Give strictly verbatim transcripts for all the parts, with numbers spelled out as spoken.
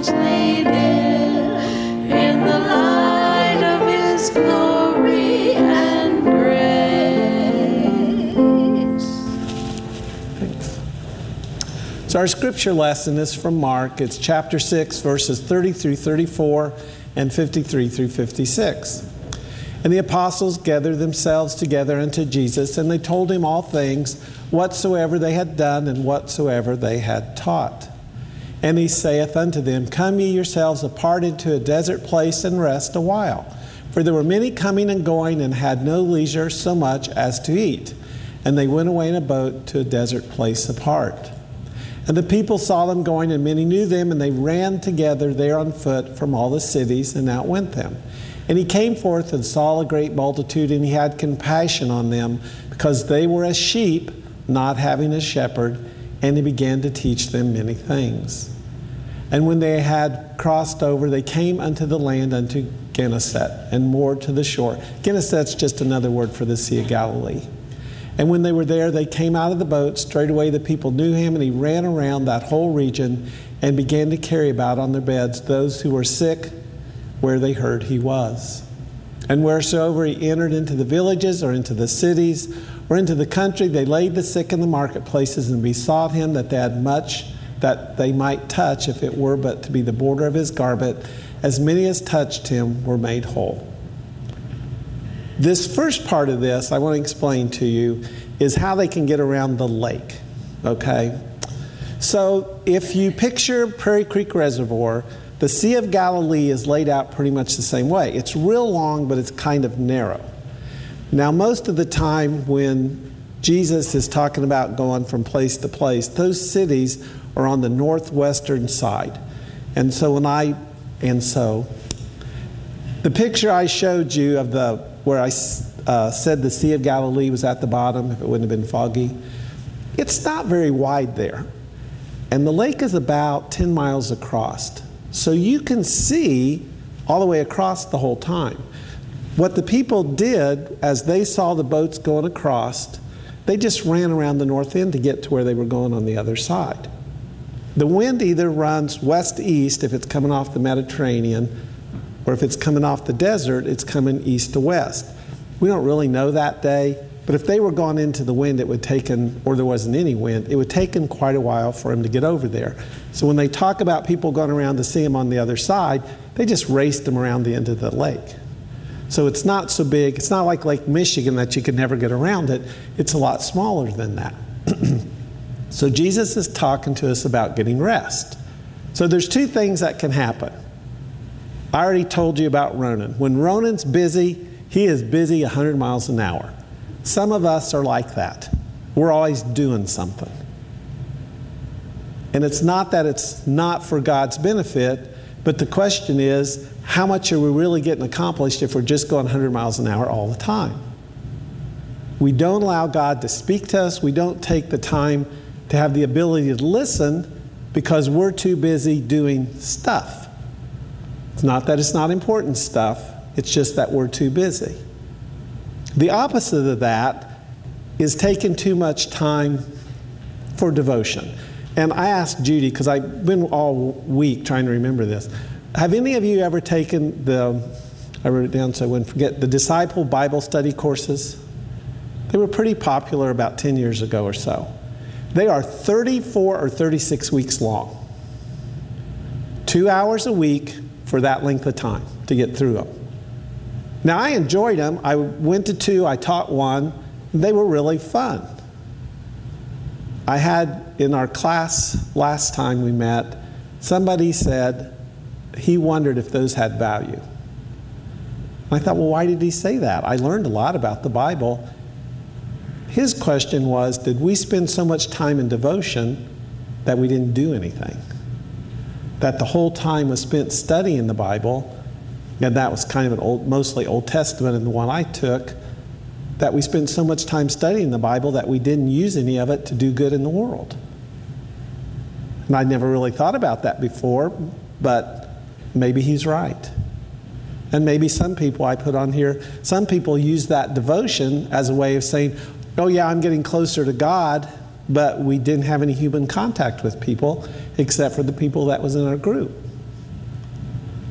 strangely there in the light of His glory and grace. Thanks. So our scripture lesson is from Mark. It's chapter six, verses thirty through thirty-four and fifty-three through fifty-six. And the apostles gathered themselves together unto Jesus, and they told him all things, whatsoever they had done, and whatsoever they had taught. And he saith unto them, Come ye yourselves apart into a desert place, and rest a while. For there were many coming and going, and had no leisure so much as to eat. And they went away in a boat to a desert place apart. And the people saw them going, and many knew them, and they ran together there on foot from all the cities, and outwent them. And he came forth and saw a great multitude, and he had compassion on them, because they were as sheep, not having a shepherd, and he began to teach them many things. And when they had crossed over, they came unto the land unto Gennesaret, and moored to the shore. Gennesaret's just another word for the Sea of Galilee. And when they were there, they came out of the boat. Straightway the people knew him, and he ran around that whole region, and began to carry about on their beds those who were sick, where they heard he was. And wheresoever he entered into the villages, or into the cities, or into the country, they laid the sick in the marketplaces, and besought him that they had much that they might touch, if it were but to be the border of his garment. As many as touched him were made whole. This first part of this I want to explain to you is how they can get around the lake. Okay? So if you picture Prairie Creek Reservoir, the Sea of Galilee is laid out pretty much the same way. It's real long, but it's kind of narrow. Now, most of the time when Jesus is talking about going from place to place, those cities are on the northwestern side. And so when I, and so, the picture I showed you of the, where I uh, said the Sea of Galilee was at the bottom, if it wouldn't have been foggy, it's not very wide there. And the lake is about ten miles across. So you can see all the way across the whole time. What the people did, as they saw the boats going across, they just ran around the north end to get to where they were going on the other side. The wind either runs west-east if it's coming off the Mediterranean, or if it's coming off the desert, it's coming east to west. We don't really know that day, but if they were going into the wind, it would take them, or there wasn't any wind, it would take them quite a while for them to get over there. So when they talk about people going around to see them on the other side, they just raced them around the end of the lake. So it's not so big. It's not like Lake Michigan that you could never get around it. It's a lot smaller than that. So Jesus is talking to us about getting rest. So there's two things that can happen. I already told you about Ronan. When Ronan's busy, he is busy one hundred miles an hour. Some of us are like that. We're always doing something. And it's not that it's not for God's benefit, but the question is, how much are we really getting accomplished if we're just going one hundred miles an hour all the time? We don't allow God to speak to us. We don't take the time to have the ability to listen because we're too busy doing stuff. It's not that it's not important stuff. It's just that we're too busy. The opposite of that is taking too much time for devotion. And I asked Judy, because I've been all week trying to remember this. Have any of you ever taken the, I wrote it down so I wouldn't forget, the Disciple Bible Study courses? They were pretty popular about ten years ago or so. They are thirty-four or thirty-six weeks long. Two hours a week for that length of time to get through them. Now, I enjoyed them. I went to two, I taught one. They were really fun. I had in our class last time we met, somebody said he wondered if those had value. I thought, well, why did he say that? I learned a lot about the Bible. His question was, did we spend so much time in devotion that we didn't do anything? That the whole time was spent studying the Bible, and that was kind of an old, mostly Old Testament and the one I took, that we spent so much time studying the Bible that we didn't use any of it to do good in the world. And I'd never really thought about that before, but maybe he's right. And maybe some people I put on here, some people use that devotion as a way of saying, oh yeah, I'm getting closer to God, but we didn't have any human contact with people except for the people that was in our group.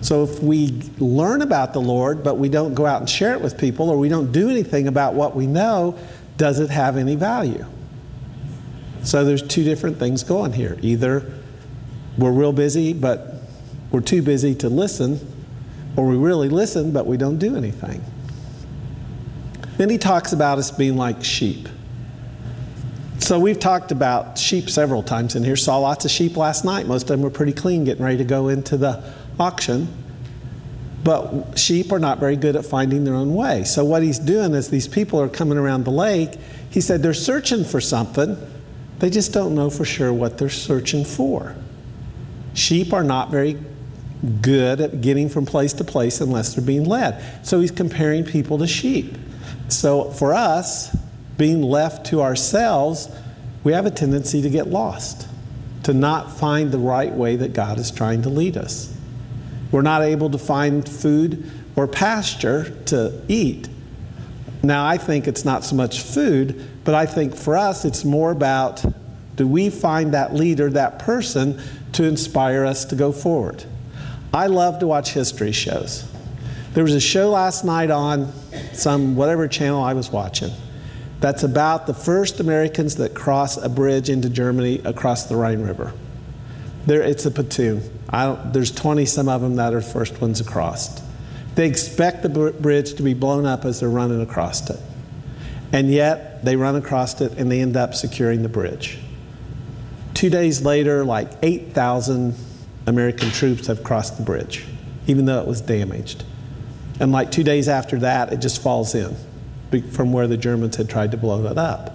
So if we learn about the Lord, but we don't go out and share it with people, or we don't do anything about what we know, does it have any value? So there's two different things going here. Either we're real busy, but we're too busy to listen, or we really listen, but we don't do anything. Then he talks about us being like sheep. So we've talked about sheep several times in here. Saw lots of sheep last night. Most of them were pretty clean, getting ready to go into the auction. But sheep are not very good at finding their own way. So what he's doing is these people are coming around the lake. He said they're searching for something. They just don't know for sure what they're searching for. Sheep are not very good at getting from place to place unless they're being led. So he's comparing people to sheep. So for us, being left to ourselves, we have a tendency to get lost, to not find the right way that God is trying to lead us. We're not able to find food or pasture to eat. Now, I think it's not so much food, but I think for us it's more about, do we find that leader, that person, to inspire us to go forward? I love to watch history shows. There was a show last night on some whatever channel I was watching that's about the first Americans that cross a bridge into Germany across the Rhine River. There, it's a platoon. I don't, there's twenty some of them that are the first ones across. They expect the br- bridge to be blown up as they're running across it. And yet, they run across it and they end up securing the bridge. Two days later, like eight thousand American troops have crossed the bridge, even though it was damaged. And like two days after that, it just falls in from where the Germans had tried to blow it up.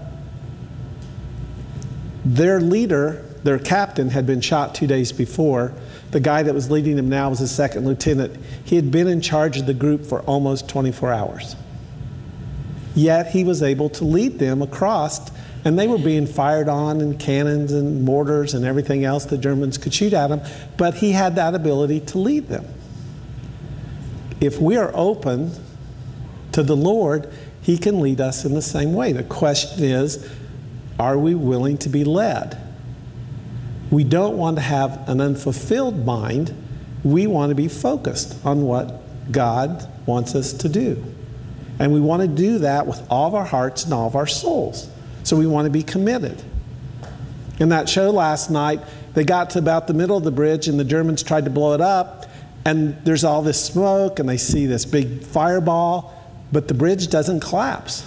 Their leader, their captain, had been shot two days before. The guy that was leading them now was a second lieutenant. He had been in charge of the group for almost twenty-four hours. Yet he was able to lead them across, and they were being fired on, and cannons and mortars and everything else the Germans could shoot at them, but he had that ability to lead them. If we are open to the Lord, He can lead us in the same way. The question is, are we willing to be led? We don't want to have an unfulfilled mind. We want to be focused on what God wants us to do. And we want to do that with all of our hearts and all of our souls. So we want to be committed. In that show last night, they got to about the middle of the bridge and the Germans tried to blow it up. And there's all this smoke and they see this big fireball, but the bridge doesn't collapse.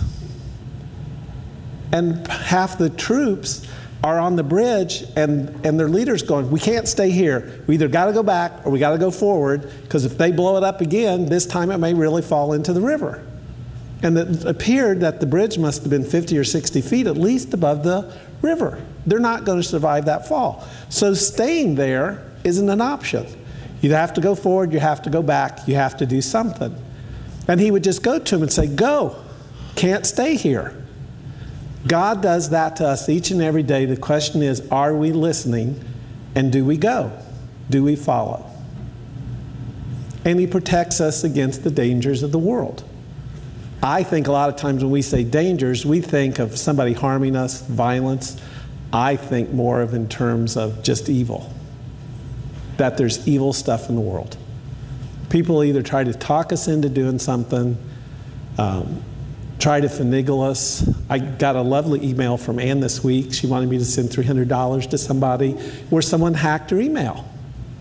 And half the troops are on the bridge and, and their leader's going, we can't stay here. We either got to go back or we got to go forward, because if they blow it up again, this time it may really fall into the river. And it appeared that the bridge must have been fifty or sixty feet at least above the river. They're not going to survive that fall. So staying there isn't an option. You have to go forward, you have to go back, you have to do something. And he would just go to him and say, go, can't stay here. God does that to us each and every day. The question is, are we listening and do we go? Do we follow? And he protects us against the dangers of the world. I think a lot of times when we say dangers, we think of somebody harming us, violence. I think more of in terms of just evil. That there's evil stuff in the world. People either try to talk us into doing something, um, try to finagle us. I got a lovely email from Ann this week. She wanted me to send three hundred dollars to somebody where someone hacked her email.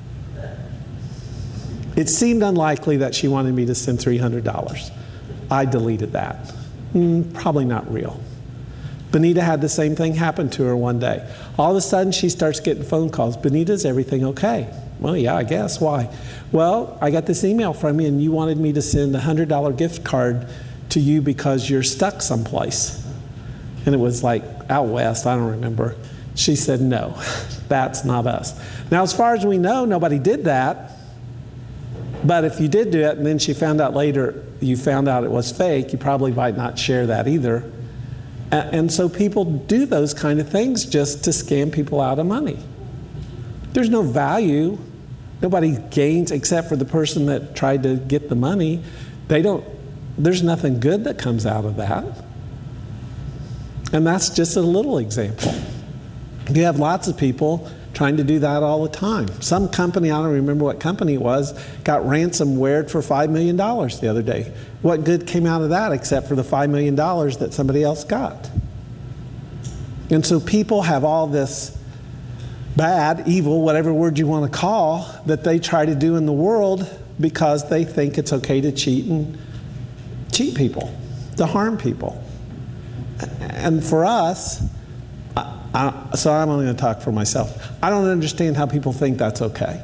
It seemed unlikely that she wanted me to send three hundred dollars. I deleted that. Mm, probably not real. Benita had the same thing happen to her one day. All of a sudden, she starts getting phone calls. Benita, is everything okay? Well, yeah, I guess. Why? Well, I got this email from you, and you wanted me to send a one hundred dollars gift card to you because you're stuck someplace. And it was like out west, I don't remember. She said, no, that's not us. Now, as far as we know, nobody did that. But if you did do it, and then she found out later, you found out it was fake, you probably might not share that either. And so people do those kind of things just to scam people out of money. There's no value. Nobody gains except for the person that tried to get the money. They don't, there's nothing good that comes out of that. And that's just a little example. You have lots of people trying to do that all the time. Some company, I don't remember what company it was, got ransomwared for five million dollars the other day. What good came out of that except for the five million dollars that somebody else got? And so people have all this bad, evil, whatever word you want to call, that they try to do in the world because they think it's okay to cheat and cheat people, to harm people. And for us, I, I, so I'm only going to talk for myself. I don't understand how people think that's okay.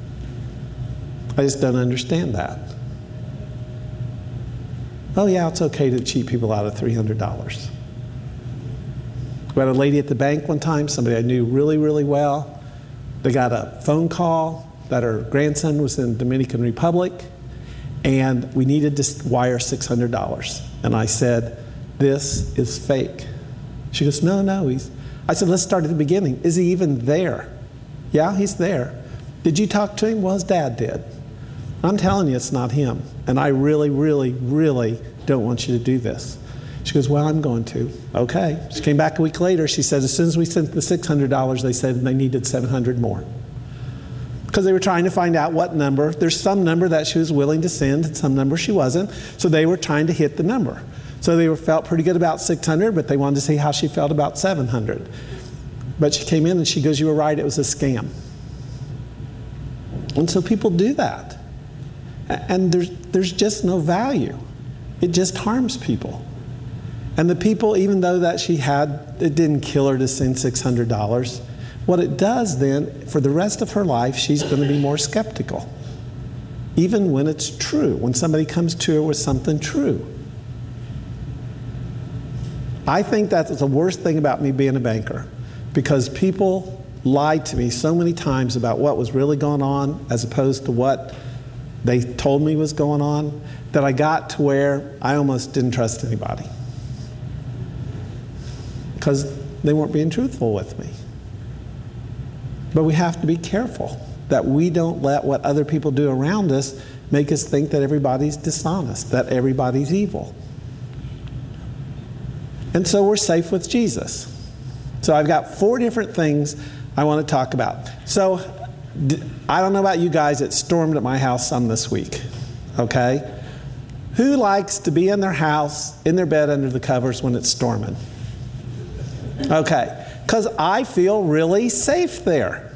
I just don't understand that. Oh yeah, it's okay to cheat people out of three hundred dollars. We had a lady at the bank one time, somebody I knew really, really well. They got a phone call that her grandson was in the Dominican Republic, and we needed to wire six hundred dollars. And I said, this is fake. She goes, no, no. He's. I said, let's start at the beginning. Is he even there? Yeah, he's there. Did you talk to him? Well, his dad did. I'm telling you, it's not him. And I really, really, really don't want you to do this. She goes, well, I'm going to. Okay. She came back a week later. She said, as soon as we sent the six hundred dollars, they said they needed seven hundred more. Because they were trying to find out what number. There's some number that she was willing to send, and some number she wasn't. So they were trying to hit the number. So they were, felt pretty good about six hundred, but they wanted to see how she felt about seven hundred. But she came in and she goes, you were right, it was a scam. And so people do that. And there's, there's just no value. It just harms people. And the people, even though that she had, it didn't kill her to send six hundred dollars, what it does then, for the rest of her life, she's going to be more skeptical. Even when it's true, when somebody comes to her with something true. I think that's the worst thing about me being a banker, because people lied to me so many times about what was really going on as opposed to what they told me was going on, that I got to where I almost didn't trust anybody. Because they weren't being truthful with me. But we have to be careful that we don't let what other people do around us make us think that everybody's dishonest, that everybody's evil. And so we're safe with Jesus. So I've got four different things I want to talk about. So I don't know about you guys, it stormed at my house some this week. Okay? Who likes to be in their house, in their bed under the covers when it's storming? Okay. Because I feel really safe there.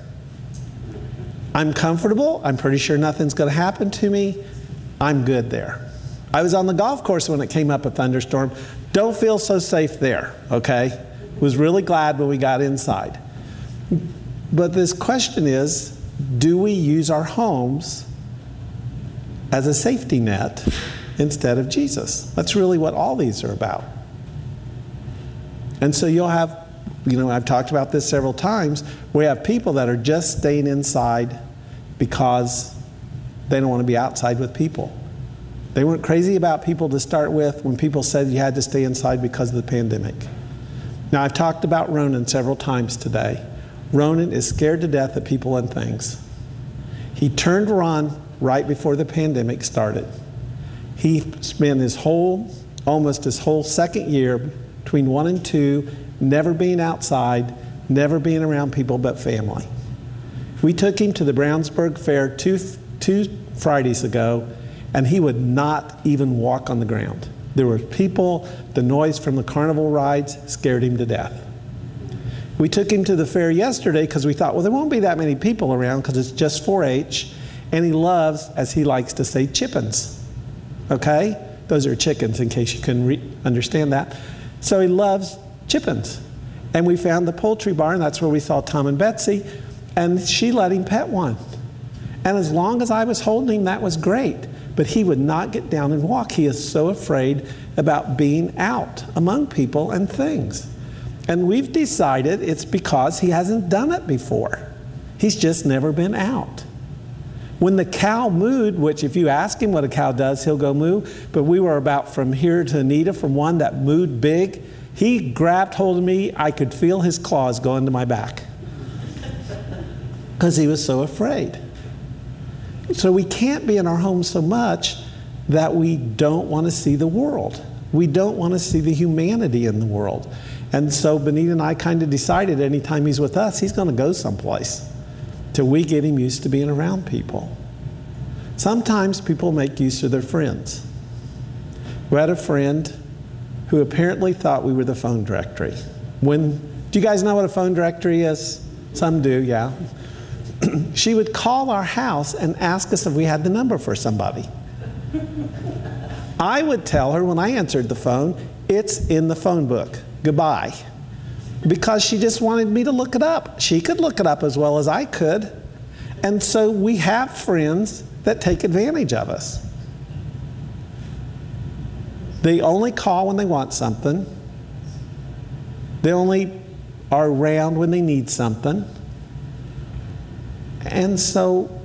I'm comfortable. I'm pretty sure nothing's going to happen to me. I'm good there. I was on the golf course when it came up a thunderstorm. Don't feel so safe there, okay? Was really glad when we got inside. But this question is, do we use our homes as a safety net instead of Jesus? That's really what all these are about. And so you'll have, you know, I've talked about this several times, we have people that are just staying inside because they don't want to be outside with people. They weren't crazy about people to start with when people said you had to stay inside because of the pandemic. Now, I've talked about Ronan several times today. Ronan is scared to death of people and things. He turned Ron right before the pandemic started. He spent his whole, almost his whole second year, between one and two, never being outside, never being around people but family. We took him to the Brownsburg Fair two, two Fridays ago, and he would not even walk on the ground. There were people, the noise from the carnival rides scared him to death. We took him to the fair yesterday because we thought, well, there won't be that many people around because it's just four H, and he loves, as he likes to say, chickens. Okay? Those are chickens, in case you couldn't re- understand that. So he loves chickens. And we found the poultry barn. That's where we saw Tom and Betsy. And she let him pet one. And as long as I was holding him, that was great. But he would not get down and walk. He is so afraid about being out among people and things. And we've decided it's because he hasn't done it before. He's just never been out. When the cow mooed, which if you ask him what a cow does, he'll go moo. But we were about from here to Anita, from one that mooed big. He grabbed hold of me. I could feel his claws go into my back. Because he was so afraid. So we can't be in our home so much that we don't want to see the world. We don't want to see the humanity in the world. And so Benita and I kind of decided anytime he's with us, he's going to go someplace till we get him used to being around people. Sometimes people make use of their friends. We had a friend who apparently thought we were the phone directory. When, do you guys know what a phone directory is? Some do, yeah. She would call our house and ask us if we had the number for somebody. I would tell her when I answered the phone, it's in the phone book. Goodbye. Because she just wanted me to look it up. She could look it up as well as I could. And so we have friends that take advantage of us. They only call when they want something. They only are around when they need something. And so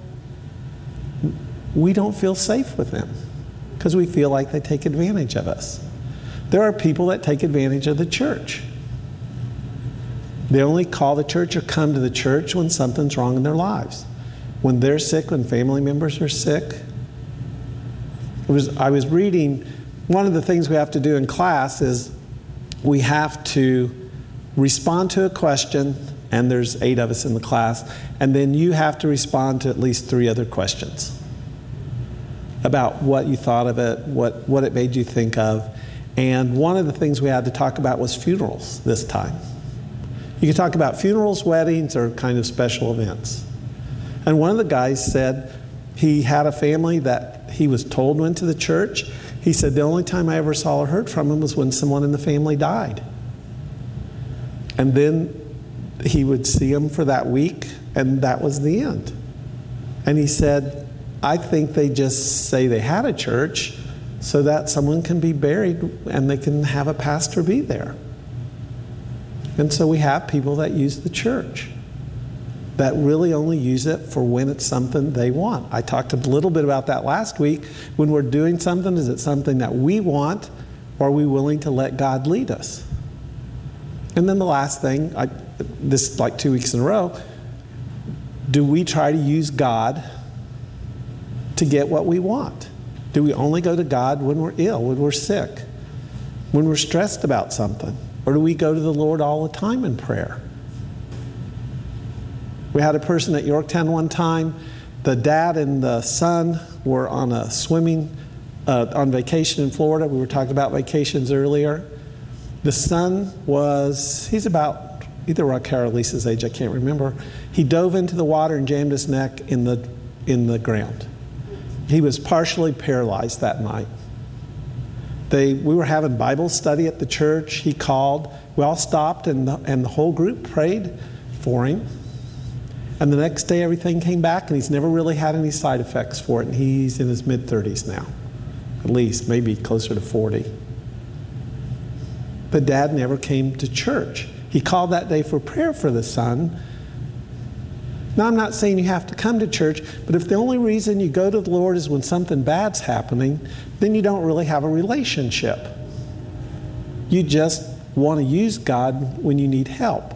we don't feel safe with them because we feel like they take advantage of us. There are people that take advantage of the church. They only call the church or come to the church when something's wrong in their lives. When they're sick, when family members are sick. It was, I was reading, one of the things we have to do in class is we have to respond to a question, and there's eight of us in the class, and then you have to respond to at least three other questions about what you thought of it, what, what it made you think of. And one of the things we had to talk about was funerals this time. You can talk about funerals, weddings, or kind of special events. And one of the guys said he had a family that he was told went to the church. He said, the only time I ever saw or heard from him was when someone in the family died. And then he would see them for that week, and that was the end. And he said, I think they just say they had a church so that someone can be buried and they can have a pastor be there. And so we have people that use the church that really only use it for when it's something they want. I talked a little bit about that last week. When we're doing something, is it something that we want, or are we willing to let God lead us? And then the last thing, I, this is like two weeks in a row, do we try to use God to get what we want? Do we only go to God when we're ill, when we're sick, when we're stressed about something? Or do we go to the Lord all the time in prayer? We had a person at Yorktown one time. The dad and the son were on a swimming, uh, on vacation in Florida. We were talking about vacations earlier. The son was, he's about either Raquel or Lisa's age, I can't remember. He dove into the water and jammed his neck in the, in the ground. He was partially paralyzed that night. They, we were having Bible study at the church. He called. We all stopped, and the, and the whole group prayed for him. And the next day, everything came back, and he's never really had any side effects for it. And he's in his mid-thirties now, at least, maybe closer to forty. But Dad never came to church. He called that day for prayer for the son. Now, I'm not saying you have to come to church, but if the only reason you go to the Lord is when something bad's happening, then you don't really have a relationship. You just want to use God when you need help.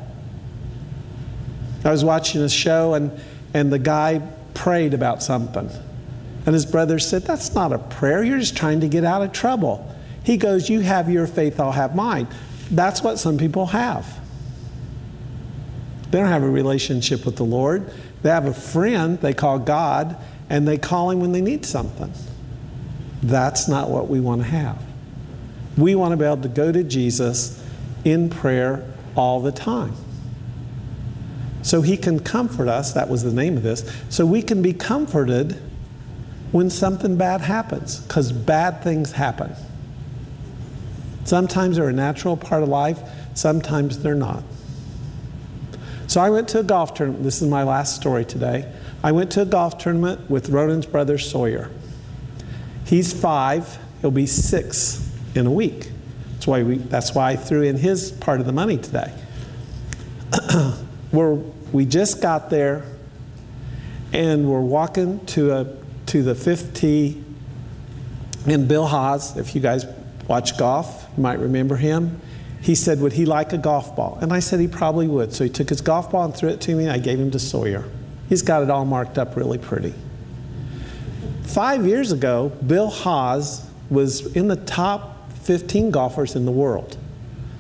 I was watching a show, and, and the guy prayed about something. And his brother said, that's not a prayer. You're just trying to get out of trouble. He goes, you have your faith, I'll have mine. That's what some people have. They don't have a relationship with the Lord. They have a friend they call God, and they call him when they need something. That's not what we want to have. We want to be able to go to Jesus in prayer all the time. So he can comfort us. That was the name of this. So we can be comforted when something bad happens, because bad things happen. Sometimes they're a natural part of life. Sometimes they're not. So I went to a golf tournament. This is my last story today. I went to a golf tournament with Ronan's brother Sawyer. He's five. He'll be six in a week. That's why we. That's why I threw in his part of the money today. we're, we just got there, and we're walking to a to the fifth tee. And Bill Haas, if you guys watch golf, you might remember him. He said, would he like a golf ball? And I said he probably would. So he took his golf ball and threw it to me, and I gave him to Sawyer. He's got it all marked up really pretty. Five years ago, Bill Haas was in the top fifteen golfers in the world.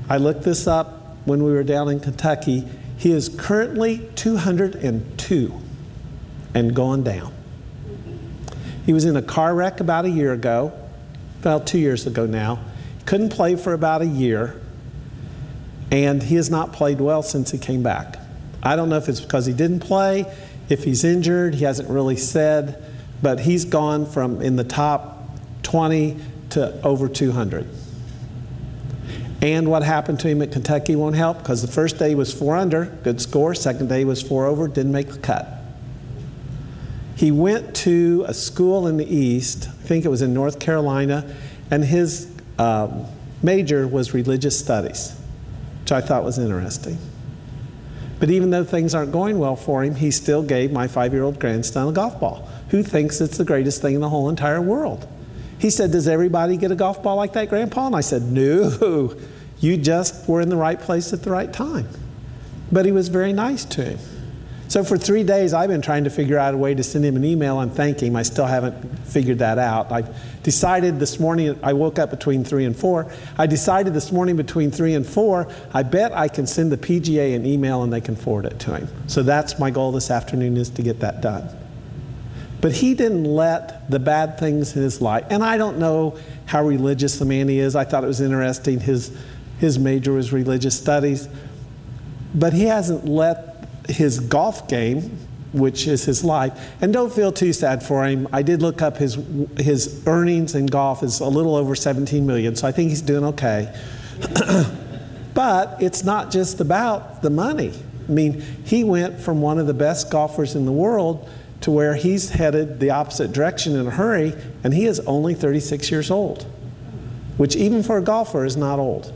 I looked this up when we were down in Kentucky. He is currently two hundred two and going down. He was in a car wreck about a year ago, about two years ago now. Couldn't play for about a year, and he has not played well since he came back. I don't know if it's because he didn't play, if he's injured, he hasn't really said, but he's gone from in the top twenty to over two hundred. And what happened to him at Kentucky won't help, because the first day was four under, good score. Second day was four over, didn't make the cut. He went to a school in the East, I think it was in North Carolina, and his um, major was religious studies, which I thought was interesting. But even though things aren't going well for him, he still gave my five-year-old grandson a golf ball, who thinks it's the greatest thing in the whole entire world. He said, "Does everybody get a golf ball like that, Grandpa?" And I said, "No, you just were in the right place at the right time." But he was very nice to him. So for three days, I've been trying to figure out a way to send him an email and thank him. I still haven't figured that out. I decided this morning, I woke up between three and four. I decided this morning between three and four, I bet I can send the P G A an email and they can forward it to him. So that's my goal this afternoon, is to get that done. But he didn't let the bad things in his life, and I don't know how religious the man he is. I thought it was interesting. His, his major was religious studies. But he hasn't let his golf game, which is his life, and don't feel too sad for him. I did look up his, his earnings in golf is a little over seventeen million, so I think he's doing okay. But it's not just about the money. I mean, he went from one of the best golfers in the world to where he's headed the opposite direction in a hurry, and he is only thirty-six years old, which even for a golfer is not old.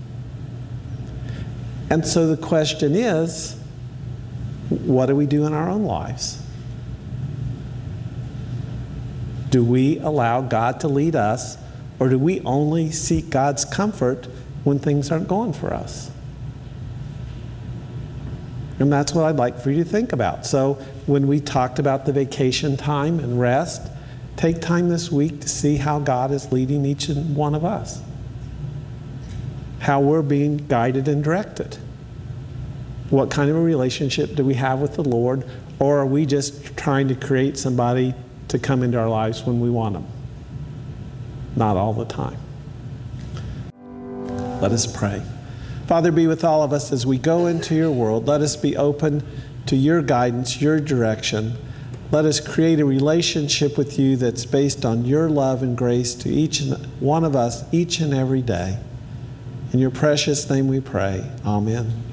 And so the question is, what do we do in our own lives? Do we allow God to lead us, or do we only seek God's comfort when things aren't going for us? And that's what I'd like for you to think about. So when we talked about the vacation time and rest, take time this week to see how God is leading each and one of us. How we're being guided and directed. What kind of a relationship do we have with the Lord? Or are we just trying to create somebody to come into our lives when we want them? Not all the time. Let us pray. Father, be with all of us as we go into your world. Let us be open to your guidance, your direction. Let us create a relationship with you that's based on your love and grace to each and one of us each and every day. In your precious name we pray. Amen.